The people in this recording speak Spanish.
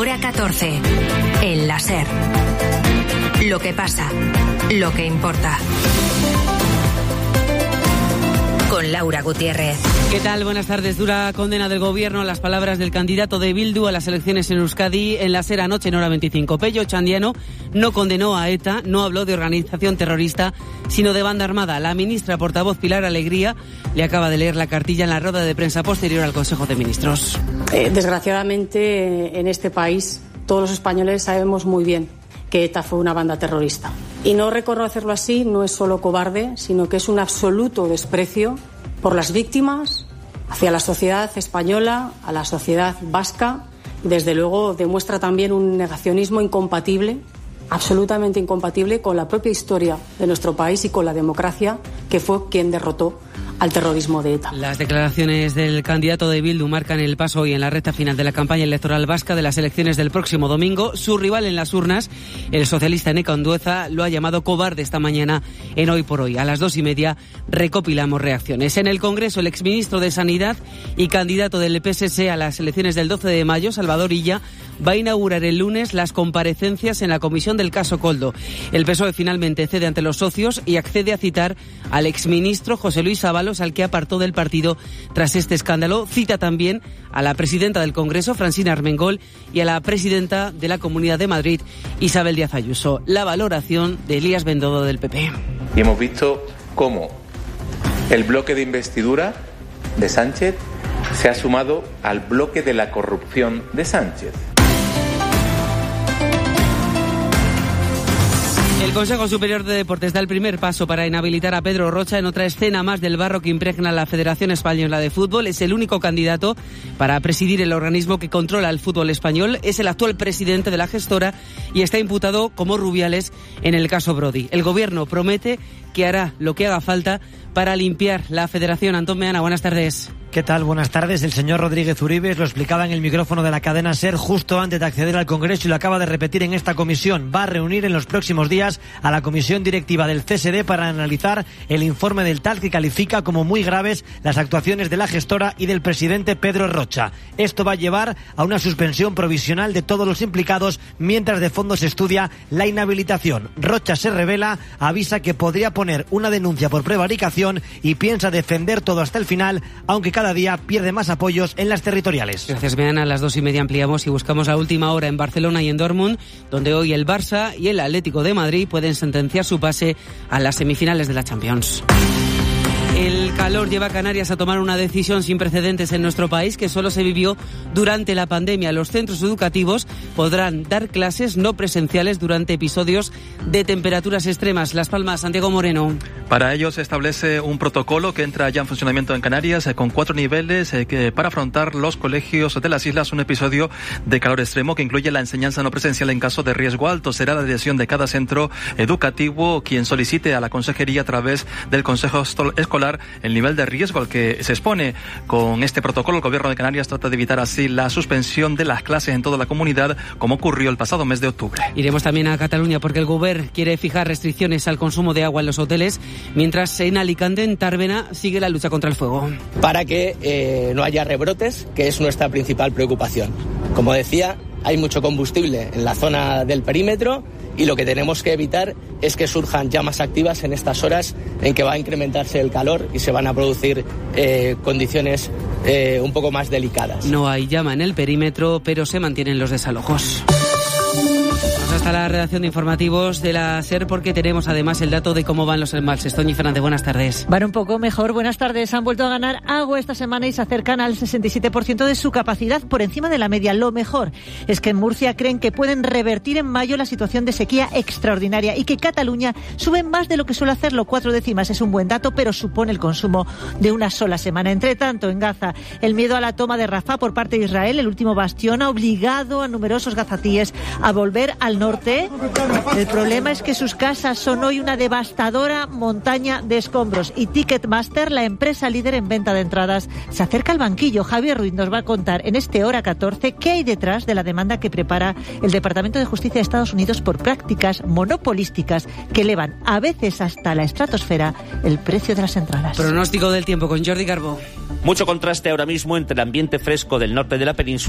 Hora 14. El la SER. Lo que pasa, lo que importa. Con Laura Gutiérrez. ¿Qué tal? Buenas tardes. Dura condena del gobierno a las palabras del candidato de Bildu a las elecciones en Euskadi en la SER anoche en Hora 25. Pello Otxandiano no condenó a ETA, no habló de organización terrorista, sino de banda armada. La ministra portavoz Pilar Alegría le acaba de leer la cartilla en la rueda de prensa posterior al Consejo de Ministros. Desgraciadamente, en este país, todos los españoles sabemos muy bien que ETA fue una banda terrorista. Y no reconocerlo así no es solo cobarde, sino que es un absoluto desprecio por las víctimas, hacia la sociedad española, a la sociedad vasca. Desde luego demuestra también un negacionismo incompatible, absolutamente incompatible con la propia historia de nuestro país y con la democracia, que fue quien derrotó al terrorismo de ETA. Las declaraciones del candidato de Bildu marcan el paso hoy en la recta final de la campaña electoral vasca de las elecciones del próximo domingo. Su rival en las urnas, el socialista Eneko Andueza, lo ha llamado cobarde esta mañana en Hoy por Hoy. A las 2:30 recopilamos reacciones. En el Congreso, el exministro de Sanidad y candidato del PSC a las elecciones del 12 de mayo, Salvador Illa, va a inaugurar el lunes las comparecencias en la comisión del caso Koldo. El PSOE finalmente cede ante los socios y accede a citar al exministro José Luis Ábalos, al que apartó del partido tras este escándalo. Cita también a la presidenta del Congreso, Francina Armengol, y a la presidenta de la Comunidad de Madrid, Isabel Díaz Ayuso. La valoración de Elías Bendodo del PP. Y hemos visto cómo el bloque de investidura de Sánchez se ha sumado al bloque de la corrupción de Sánchez. El Consejo Superior de Deportes da el primer paso para inhabilitar a Pedro Rocha en otra escena más del barro que impregna la Federación Española de Fútbol. Es el único candidato para presidir el organismo que controla el fútbol español. Es el actual presidente de la gestora y está imputado como Rubiales en el caso Brody. El gobierno promete que hará lo que haga falta para limpiar la Federación. Antón Meana, buenas tardes. ¿Qué tal? Buenas tardes. El señor Rodríguez Uribes lo explicaba en el micrófono de la cadena SER justo antes de acceder al Congreso y lo acaba de repetir en esta comisión. Va a reunir en los próximos días a la comisión directiva del CSD para analizar el informe del TAL que califica como muy graves las actuaciones de la gestora y del presidente Pedro Rocha. Esto va a llevar a una suspensión provisional de todos los implicados mientras de fondo se estudia la inhabilitación. Rocha se revela, avisa que podría poner una denuncia por prevaricación y piensa defender todo hasta el final, aunque cada día pierde más apoyos en las territoriales. Gracias, Meana. A las 2:30 ampliamos y buscamos la última hora en Barcelona y en Dortmund, donde hoy el Barça y el Atlético de Madrid pueden sentenciar su pase a las semifinales de la Champions. El calor lleva a Canarias a tomar una decisión sin precedentes en nuestro país que solo se vivió durante la pandemia. Los centros educativos podrán dar clases no presenciales durante episodios de temperaturas extremas. Las Palmas, Santiago Moreno. Para ello se establece un protocolo que entra ya en funcionamiento en Canarias con 4 niveles para afrontar los colegios de las islas un episodio de calor extremo que incluye la enseñanza no presencial en caso de riesgo alto. Será la dirección de cada centro educativo quien solicite a la consejería a través del Consejo Escolar el nivel de riesgo al que se expone. Con este protocolo, el Gobierno de Canarias trata de evitar así la suspensión de las clases en toda la comunidad, como ocurrió el pasado mes de octubre. Iremos también a Cataluña porque el Govern quiere fijar restricciones al consumo de agua en los hoteles, mientras en Alicante, en Tàrbena, sigue la lucha contra el fuego. Para que no haya rebrotes, que es nuestra principal preocupación. Como decía, hay mucho combustible en la zona del perímetro y lo que tenemos que evitar es que surjan llamas activas en estas horas en que va a incrementarse el calor y se van a producir condiciones un poco más delicadas. No hay llama en el perímetro, pero se mantienen los desalojos. Vamos hasta la redacción de informativos de la SER porque tenemos además el dato de cómo van los embalses. Toñi Fernández, buenas tardes. Van un poco mejor, buenas tardes. Han vuelto a ganar agua esta semana y se acercan al 67% de su capacidad, por encima de la media. Lo mejor es que en Murcia creen que pueden revertir en mayo la situación de sequía extraordinaria y que Cataluña sube más de lo que suele hacerlo. 4 décimas es un buen dato, pero supone el consumo de una sola semana. Entre tanto, en Gaza, el miedo a la toma de Rafah por parte de Israel, el último bastión, ha obligado a numerosos gazatíes a volver al norte. El problema es que sus casas son hoy una devastadora montaña de escombros y Ticketmaster, la empresa líder en venta de entradas, se acerca al banquillo. Javier Ruiz nos va a contar en este Hora 14 qué hay detrás de la demanda que prepara el Departamento de Justicia de Estados Unidos por prácticas monopolísticas que elevan a veces hasta la estratosfera el precio de las entradas. Pronóstico del tiempo con Jordi Carbó. Mucho contraste ahora mismo entre el ambiente fresco del norte de la península